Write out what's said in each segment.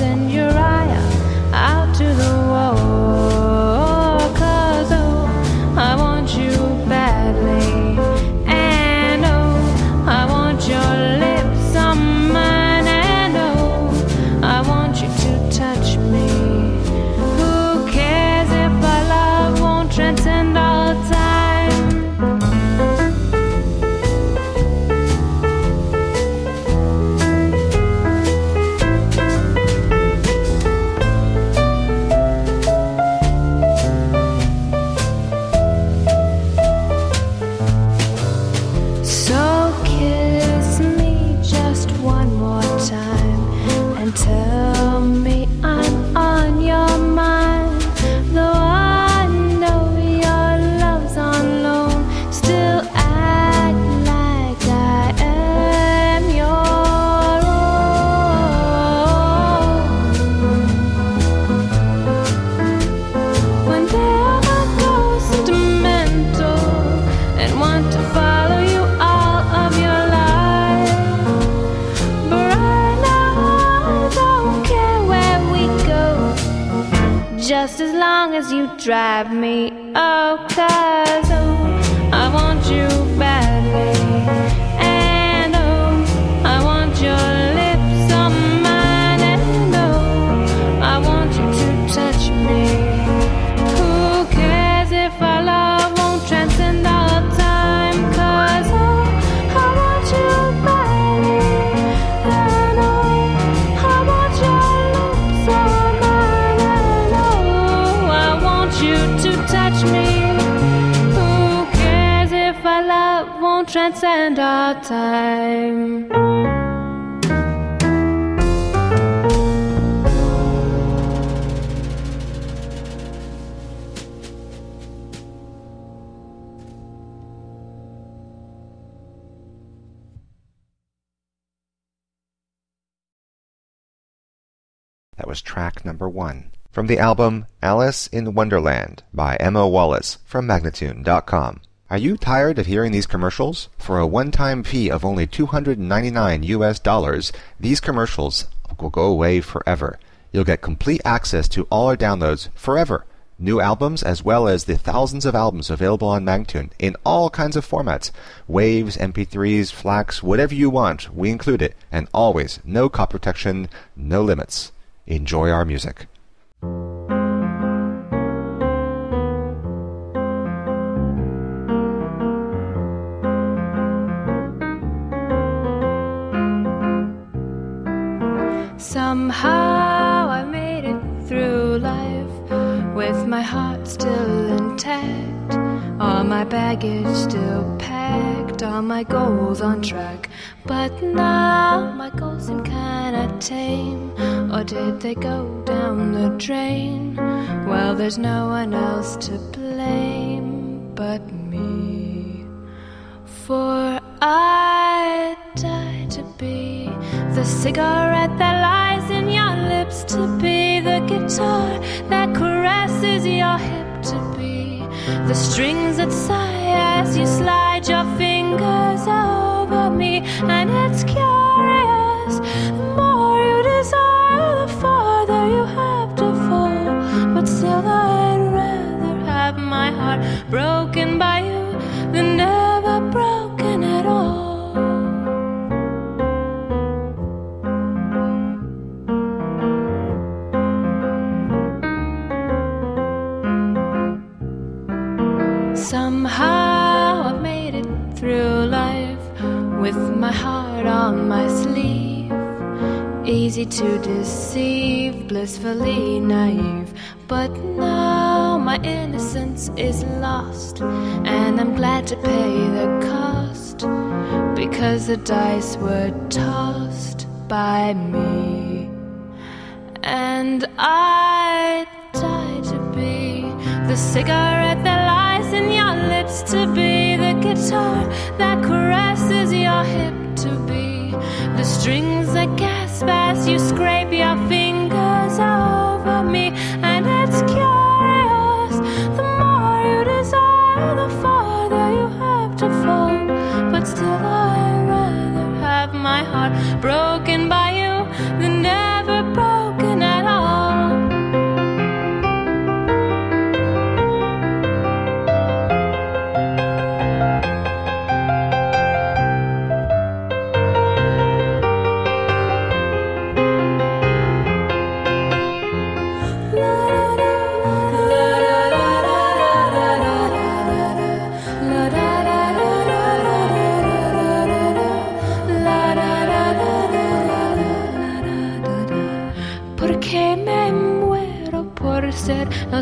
send Uriah out to the war, 'cause oh, I want you badly, and oh, I want your lips on mine, and oh, I want you to touch me. Who cares if our love won't transcend all time? So kiss me just one more time and tell me I'm on your mind. Though I know your love's on loan, still act like I am your own. When there are ghosts sentimental and want to follow you all of your life, but right now I don't care where we go, just as long as you drive me. Oh, 'cause oh, I want you badly, and oh, I want your lips on mine, and oh, I want you to touch me. Who cares if our love won't transcend all time? 'Cause oh, I want you badly, and oh, I want your lips on mine, and oh, I want you to touch me. Who cares if our love won't transcend all time? That was track number 1 from the album Alice in Wonderland by Emma Wallace from Magnatune.com. Are you tired of hearing these commercials? For a one-time fee of only $299, these commercials will go away forever. You'll get complete access to all our downloads forever. New albums as well as the thousands of albums available on Magnatune in all kinds of formats. Waves, MP3s, FLACs, whatever you want, we include it. And always, no copy protection, no limits. Enjoy our music. Somehow I made it through life with my heart still intact, all my baggage still packed, all my goals on track. But now my goals seem kinda tame, or did they go down the drain? Well, there's no one else to blame but me, for I died to be the cigarette that lies in your lips, to be the guitar that caresses your hip, to be the strings that sigh as you slide your fingers over me. And it's curious, the more you desire, the farther you have to fall. But still I'd rather have my heart broken by you than never broken at all. Somehow I made it through life with my heart on my sleeve, easy to deceive, blissfully naive. But now my innocence is lost, and I'm glad to pay the cost, because the dice were tossed by me. And I died to be the cigarette that lies in your lips, to be the guitar that caresses your hip, to be the strings that gasp as you scrape your fingers over me. And it's curious, the more you desire, the farther you have to fall. But still I'd rather have my heart broken by you than never broken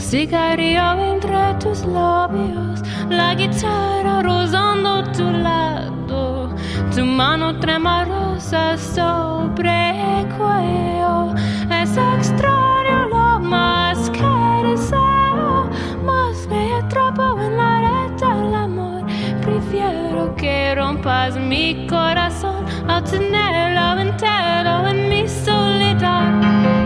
cigarrillo entre tus labios, la guitarra rozando tu lado, tu mano tremorosa sobre el cuello. Es extraño lo más que deseo, más me atrapo en la red del amor. Prefiero que rompas mi corazón a tenerlo entero en mi soledad.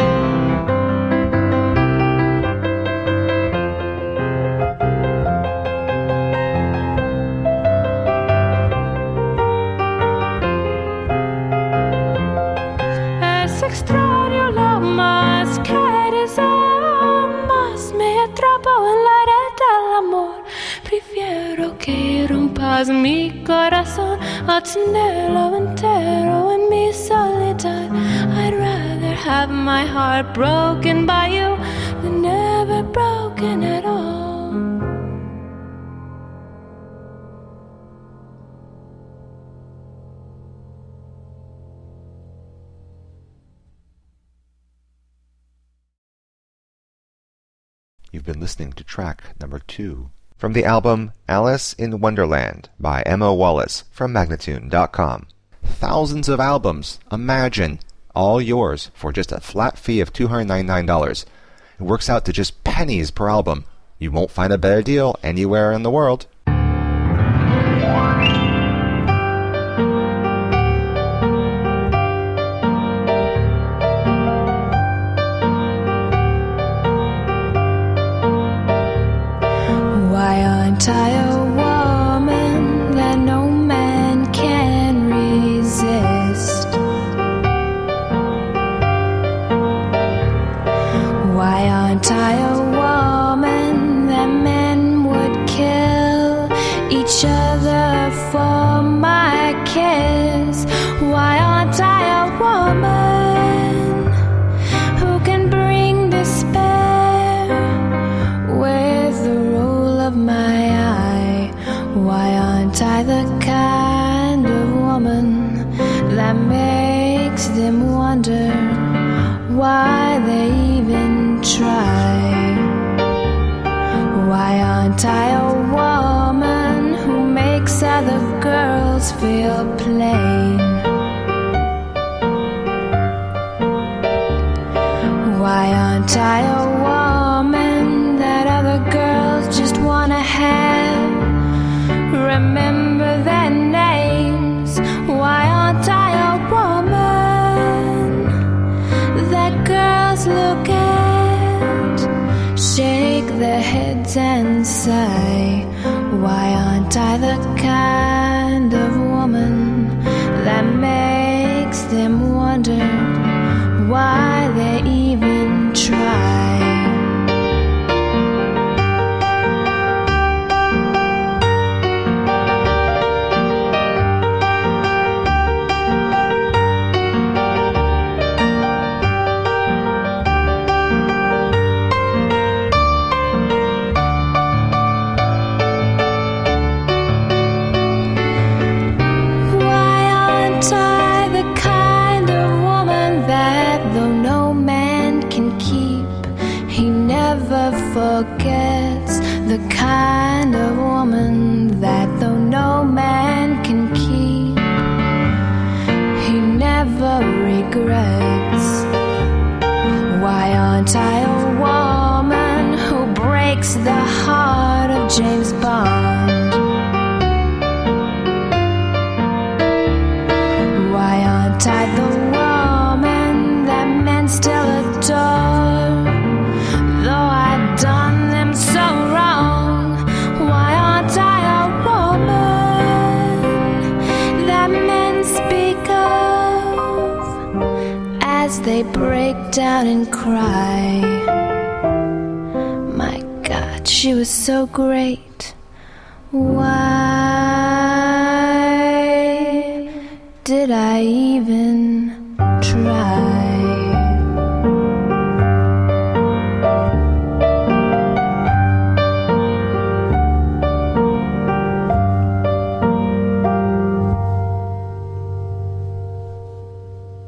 Es extraño lo más que deseo, más me atrapo en la red del amor. Prefiero que rompas mi corazón a tenerlo entero en mi soledad. I'd rather have my heart broken by you than never broken at all. You've been listening to track number 2 from the album Alice in Wonderland by Emma Wallace from Magnatune.com. Thousands of albums, imagine, all yours for just a flat fee of $299. It works out to just pennies per album. You won't find a better deal anywhere in the world. Why aren't I a woman that no man can resist? Why aren't I a woman that men would kill each other for my kiss? Why aren't I a woman who can bring despair with the roll of my eye? Why aren't I the kind of woman that makes them wonder why they even try? Why aren't I a woman who makes other girls feel plain? Why aren't I a woman that other girls just wanna have? Remember their names. Why aren't I a woman that girls look at, shake their heads and sigh? Why aren't I the kind of woman that makes them wonder why they even try? Why aren't I the kind of woman that though no man can keep, he never forgets? The kind of woman that though no man can keep, he never regrets? Why aren't I a woman who breaks the heart of James Bond? Why aren't I the woman that men still adore, though I've done them so wrong? Why aren't I a woman that men speak of as they break down and cry? My God, she was so great. Why did I even try?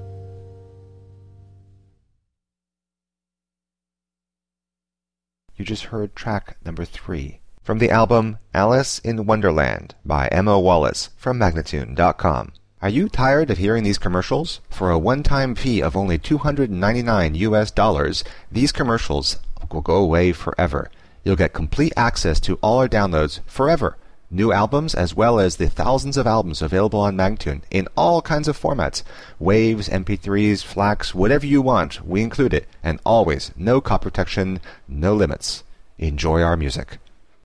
You just heard track number 3 from the album Alice in Wonderland by Emma Wallace from Magnatune.com. Are you tired of hearing these commercials? For a one-time fee of only $299, these commercials will go away forever. You'll get complete access to all our downloads forever. New albums as well as the thousands of albums available on Magnatune in all kinds of formats. Waves, MP3s, FLACs, whatever you want, we include it. And always, no copy protection, no limits. Enjoy our music.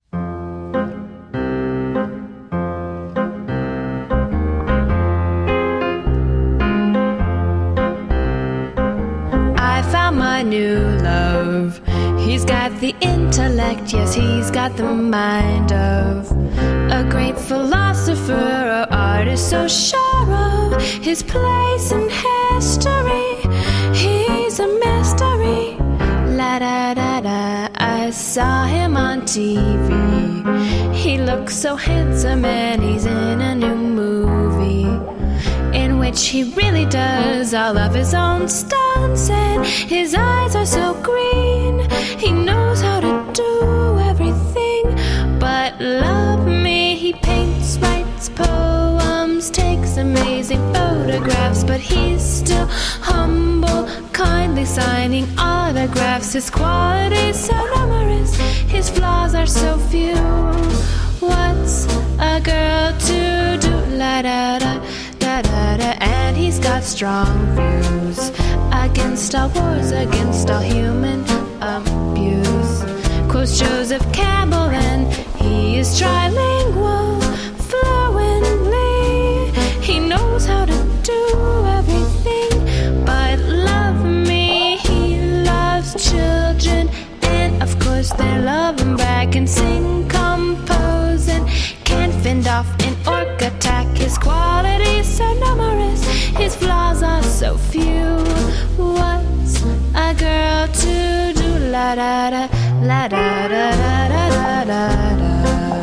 I found my new love. He's got the intellect, yes, he's got the mind of a great philosopher or artist, so sure of his place in history. He's a mystery. La da da da. I saw him on TV. He looks so handsome and he's in a new movie in which he really does all of his own stunts, and his eyes are so green. He knows how to do everything but love me. He paints, writes poems, takes amazing photographs, but he's still humble, kindly signing autographs. His qualities so numerous, his flaws are so few. What's a girl to do? La da da da da da. And he's got strong views against all wars, against all human abuse. Quotes Joseph Campbell and he is trilingual fluently. He knows how to do everything but love me. He loves children and of course they love him back, and sing, compose and can fend off an orc attack. His qualities so numerous, his flaws are so few. What's a girl to do? La da da, la da da da da da da.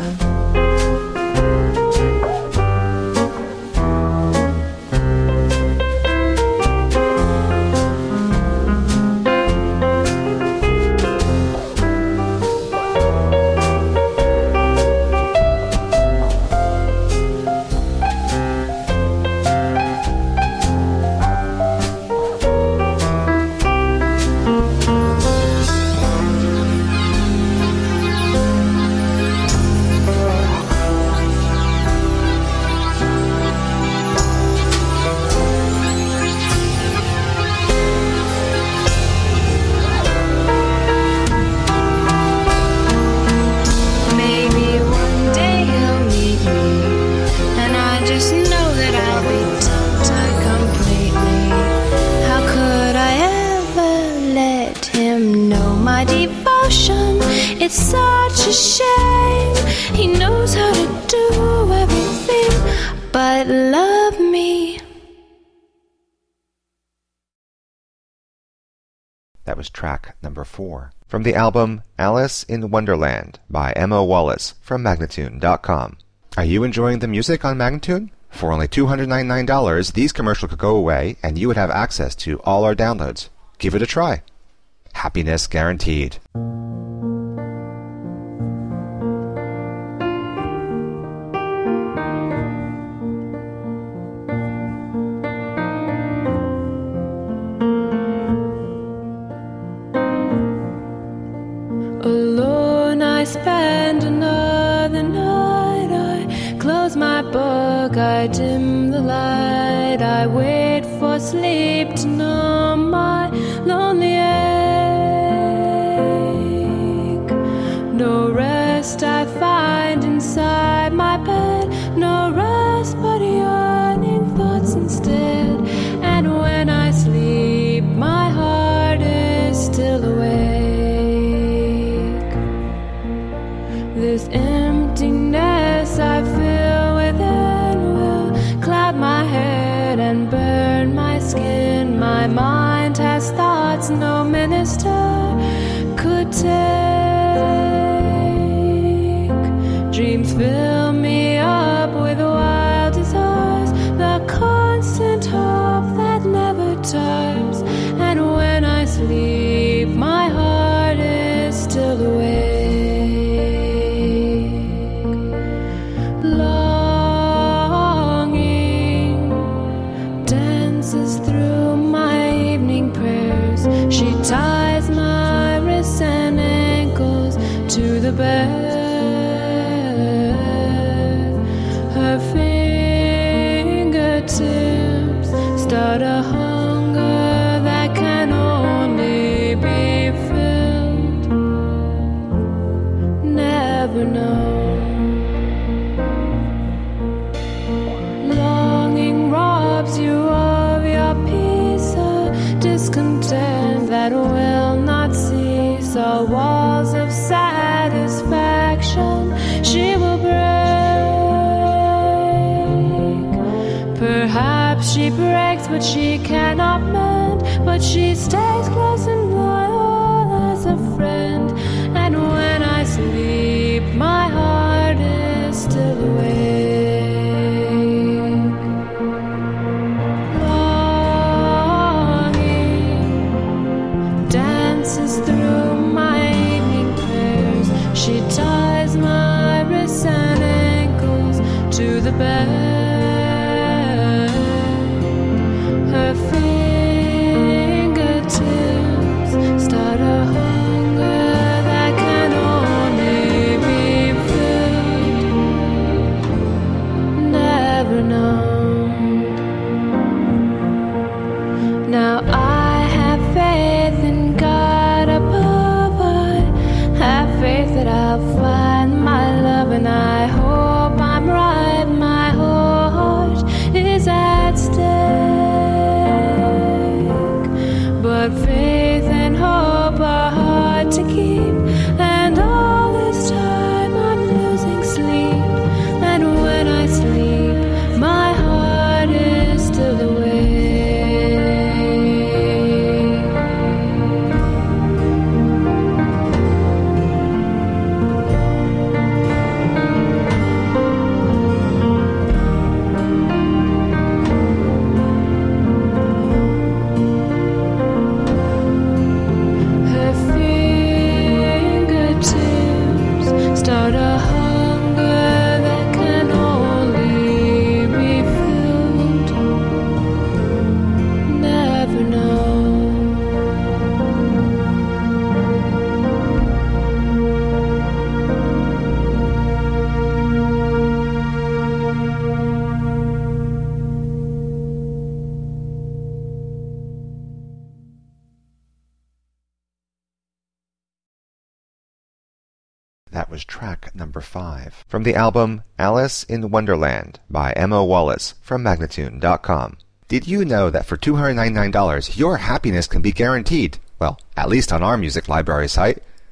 It's such a shame. He knows how to do everything but love me. That was track number 4 from the album Alice in Wonderland by Emma Wallace from Magnatune.com. Are you enjoying the music on Magnatune? For only $299, these commercials could go away and you would have access to all our downloads. Give it a try. Happiness guaranteed. Alone I spend another night. I close my book, I dim the light. I wait for sleep to numb my lonely ache. No rest I find inside my bed, no rest but yawning thoughts instead. And when I sleep, my heart is still awake. This emptiness I feel within will cloud my head and burn my skin. My mind has thoughts no minister could take. Dreams fill me up with wild desires, the constant hope that never tires. And when I sleep, my heart is still awake. bed. Her fingertips start a hunger that can only be filled. Never know. Longing robs you of your peace, a discontent that will not cease. All walls of satisfaction she will break. Perhaps she breaks what she cannot mend, but she stays close and loyal as a friend. And when I sleep, my heart is still awake. Through my evening prayers, she ties my wrists and ankles to the bed. Her fingertips start a hunger that can only be filled. Never know. Now I have faith in God above. I have faith that I'll find my love, and I hope I'm right. My whole heart is at stake, but faith and hope are hard to keep, and all this time I'm losing sleep. And when I sleep, my heart is still awake. Start a hunger that can only be filled. Never know. That was track number 5 from the album Alice in Wonderland by Emma Wallace from Magnatune.com. Did you know that for $299 your happiness can be guaranteed? Well, at least on our music library site.